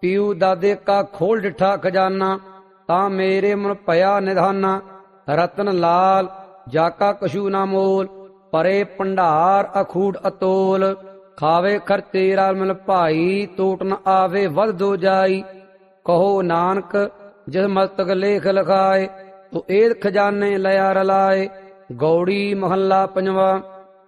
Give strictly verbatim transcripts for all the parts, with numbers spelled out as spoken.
ਪੀਊ ਦਾਦੇ ਕਾ ਖੋਲ ਡਿਠਾ ਖਜ਼ਾਨਾ, ਤਾਂ ਮੇਰੇ ਮਨ ਭਇਆ ਨਿਧਾਨਾ। ਰਤਨ ਲਾਲ ਜਾਕਾ ਕਛੂ ਨਾ ਮੋਲ, ਪਰੇ ਭੰਡਾਰ ਅਖੂਟ ਅਤੋਲ। ਖਾਵੇ ਖਰਚੇ ਰਲ ਮਿਲ ਭਾਈ, ਟੋਟ ਨ ਆਵੇ ਵਧ ਦੋ ਜਾਈ। ਕਹੋ ਨਾਨਕ ਜਿਸ ਮਸਤਕ ਲੇਖ ਲਿਖਾਏ, ਤੋ ਏਦ ਖਜ਼ਾਨੇ ਲਿਆ ਰਲਾਏ। ਗੌੜੀ ਮਹੱਲਾ ਪੰਜਵਾ।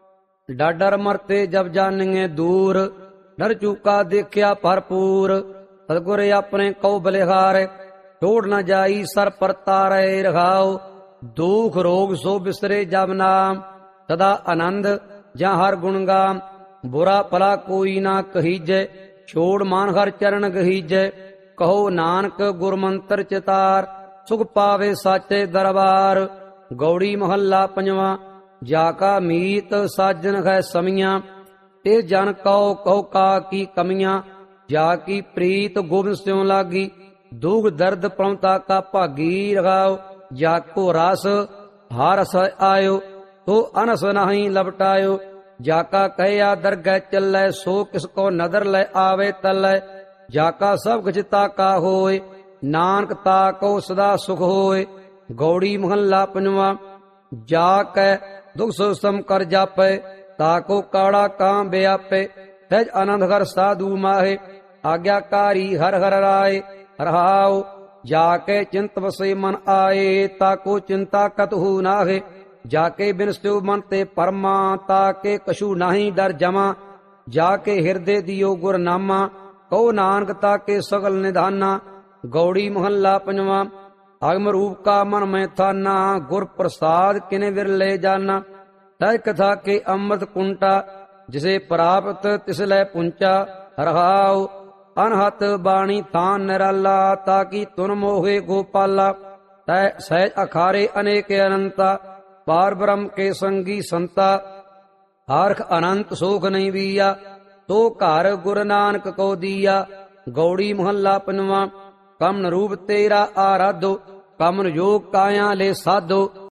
ਡਾਡਰ ਮਰਤੇ ਜਬ ਜਾਣੀਏ ਦੂਰ, ਡਰ ਚੂਕਾ ਦੇਖਿਆ ਭਰਪੂਰ। ਸਤਿਗੁਰ ਆਪਣੇ ਕਉ ਬਲਿਹਾਰ, ਟੋੜ ਨ ਜਾਈ ਸਰ ਪਰ ਤਾਰੇ ਰਖਾਓ। ਦੁਖ ਰੋਗ ਸੋ ਬਿਸਰੇ ਜਬ ਨਾਮ, ਸਦਾ ਆਨੰਦ ਜਾਂ ਹਰ ਗੁਣ ਗਾਮ। ਬੁਰਾ ਭਲਾ ਕੋਈ ਨਾ ਕਹੀਜੈ, ਛੋੜ ਮਾਨ ਹਰ ਚਰਨ ਗਹੀਜੈ। ਕਹੋ ਨਾਨਕ ਗੁਰ ਮੰਤਰ ਚਿਤਾਰ, ਸੁਖ ਪਾਵੇ ਸਾਚੇ ਦਰਬਾਰ। ਗੌੜੀ ਮਹੱਲਾ ਪੰਜਵਾ। ਜਾ ਕਾ ਮੀਤ ਸਾਜਨ ਹੈ ਸਮੀਆਂ, ਤੇ ਜਨ ਕਉ ਕਹੋ ਕਾ ਕੀ ਕਮੀਆਂ। ਜਾ ਕੀ ਪ੍ਰੀਤ ਗੋਬਿੰਦ ਸਿਉ ਲਾਗੀ, ਦੁਖ ਦਰਦ ਪ੍ਰਮਤਾ ਕਾ ਭਾਗੀ ਰਖਾਓ। ਜਾ ਕੋ ਰਸ ਹਰ ਰਸ ਆਇਓ, ਤੋ ਅਨਸ ਨਹੀਂ ਲਪਟਾਇਓ। ਜਾ ਕਾ ਕਹਿਆ ਦਰਗਹਿ ਚੱਲੈ, ਸੋ ਕਿਸ ਕੋ ਨਦਰ ਲੈ ਆਵੇ ਤਲੈ। ਜਾ ਕਾ ਸਭ ਕੁਛ ਤਾ ਕਾ ਹੋਏ, ਨਾਨਕ ਤਾ ਕੋ ਸਦਾ ਸੁਖ ਹੋਏ। ਗੌੜੀ ਮਹੱਲਾ ਪੰਜਵਾ। ਜਾ ਕੈ ਦੁਖ ਸੁਖ ਸਮ ਕਰ ਜਾਪੈ, ਤਾ ਕੋ ਕਾੜਾ ਕਾਂ ਬਿਆਪੈ। ਸਹਿਜ ਆਨੰਦ ਹਰ ਸਾਧੂ ਮਾਹੇ, ਆਗਿਆਕਾਰੀ ਹਰ ਹਰ ਰਾਏ ਰਹਾਉ। ਜਾ ਕੇ ਚਿੰਤ ਵਸੇ ਮਨ ਆਏ, ਤਾ ਕੋ ਚਿੰਤਾ ਕਤਹੂ ਨਾਹੇ। ਜਾ ਕੇ ਬਿਨਸਿਓ ਮਨ ਤੇ ਪਰਮਾ, ਤਾ ਕੇ ਕਛੂ ਨਾਹੀ ਡਰ ਜਮਾ। ਜਾ ਕੇ ਹਿਰਦੇ ਦਿਓ ਗੁਰ ਨਾਮਾ, ਕਹੋ ਨਾਨਕ ਤਾ ਕੇ ਸਗਲ ਨਿਧਾਨਾ। ਗੌੜੀ ਮਹੱਲਾ ਪੰਜਵਾ। ਅਗਮ ਰੂਪ ਕਾ ਮਨ ਮੈਂ ਥਾਨਾ, ਗੁਰ ਪ੍ਰਸਾਦ ਕਿਨੇ ਵਿਰਲੇ ਜਾਨਾ। ਤੈ ਕਥਾ ਕੇ ਅੰਮ੍ਰਿਤ ਕੁੰਟਾ, ਜਿਸੇ ਪ੍ਰਾਪਤ ਤਿਸ ਲੈ ਪੁੰਚਾ ਰਹਾਉ। ਅਨਹਤ ਬਾਣੀ ਥਾਨ ਨਿਰਾਲਾ, ਤਾ ਕੀ ਤੁਨ ਮੋਹੇ ਗੋਪਾਲਾ। ਤੈ ਸਹਿਜ ਅਖਾਰੇ ਅਨੇਕ ਅਨੰਤਾ, ਪਾਰ ਬ੍ਰਹਮ ਕੇ ਸੰਗੀ ਸੰਤਾ। ਹਰਖ ਅਨੰਤ ਸੋਖ ਨਹੀਂ ਵੀਆ, ਤੋ ਘਰ ਗੁਰ ਨਾਨਕ ਕੋ ਦੀਆ। ਗੌੜੀ ਮਹੱਲਾ ਪੰਜਵਾ। ਕਮਨ ਰੂਪ ਤੇਰਾ ਆਰਾਧੋ, ਕਮਨ ਯੋਗ ਕਾਇਆ ਲੈ ਸਾਧੋ।